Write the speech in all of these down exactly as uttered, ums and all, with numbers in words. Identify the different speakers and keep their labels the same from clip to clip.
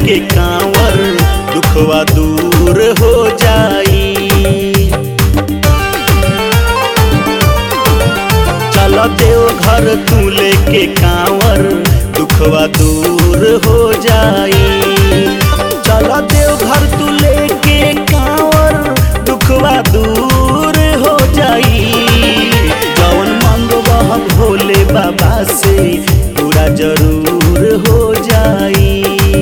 Speaker 1: लेके कांवर दुखवा दूर हो जाई। चल देवघर तू लेके कांवर दुखवा दूर हो जाई। चल देवघर तू लेके कांवर दुखवा दूर हो जाई। जवन मंगवा भोले बाबा से पूरा जरूर हो जाई।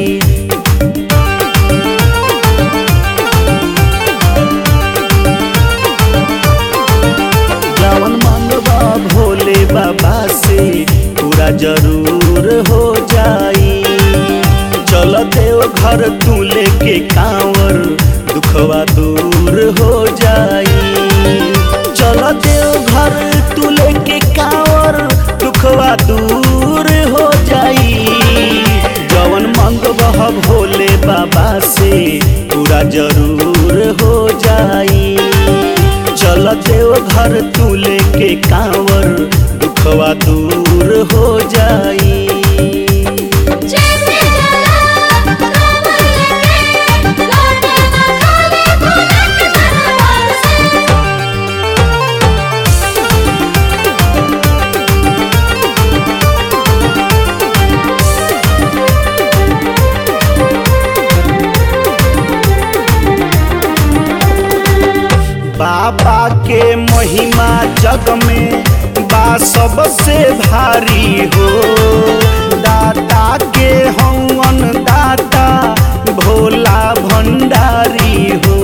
Speaker 1: जवन मंगवा भोले बाबा से पूरा जरूर हो जाई। चल देवघर तू लेके कांवर दुखवा दूर हो जाई। चल देवघर तू लेके कांवर दुखवा दूर हो जाई। जवन मंगवा भोले बाबा से पूरा जरूर हो जाई। चल देवघर तू लेके कांवर दुखवा दूर हो जाई। बाबा के महिमा जग में बा सबसे भारी हो। दाता के हवन दाता भोला भंडारी हो।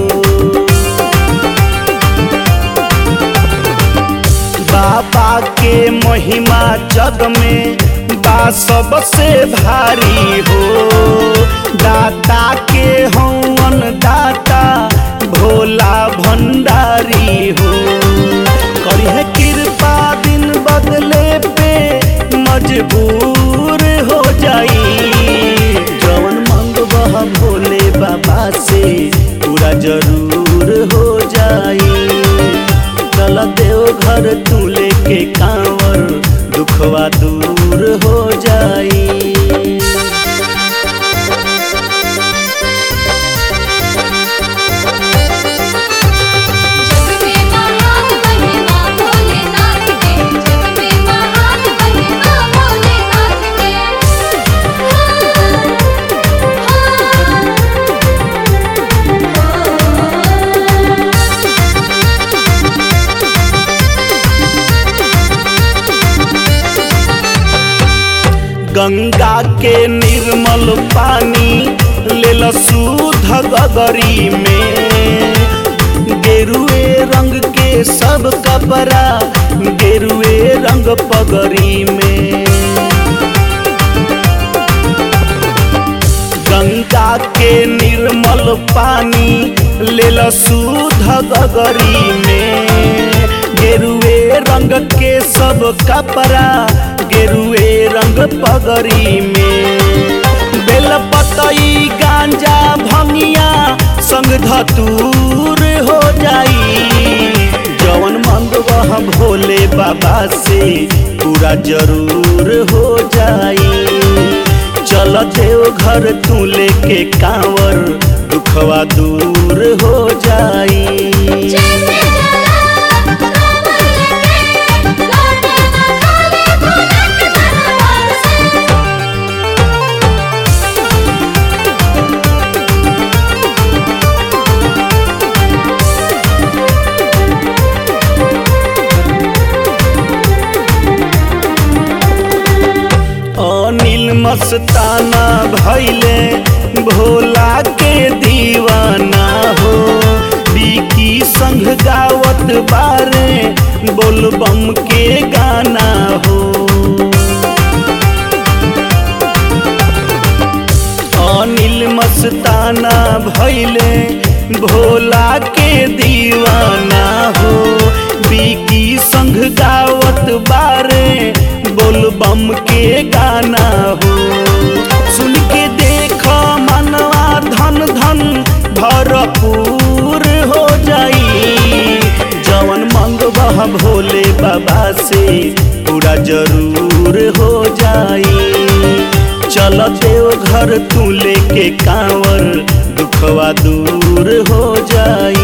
Speaker 1: बाबा के महिमा जग में बा सबसे भारी हो। दाता के हवन दाता भोला भंडारी हो। करी है कृपा दिन बदले पे मजबूर हो जाई। जवन मंगवा भोले बाबा से पूरा जरूर हो जाई। चल देवघर तू लेके कांवर दुखवा दूर हो जाई। गंगा के निर्मल पानी लेल शुद्ध गगरी में। गेरुए रंग के सब कपड़ा गेरुए रंग पगड़ी में। गंगा के निर्मल पानी लेल शुद्ध गगरी में। गेरुए रंग के सब कपड़ा गेरुए रंग पगड़ी में। बेलपतई गांजा भंगिया संग धतूर हो जाई। जवन मंगवा भोले बाबा से पूरा जरूर हो जाई। चल देवघर तू लेके कांवर दुखवा दूर हो जाई। अनिल मस्ताना भैले भोला के दीवाना हो। बीकी संग गावत बारे बोलबम के गाना हो। अनिल मस्ताना भैले भोला के दीवाना हो। बीकी संग गावत बारे बोलबम के गाना हो। सुन के देख मनवा धन धन भरपूर हो जाई। जवन मंगवा भोले बाबा से पूरा जरूर हो जाई। चल देवघर तू लेके के कांवर दुखवा दूर हो जाई।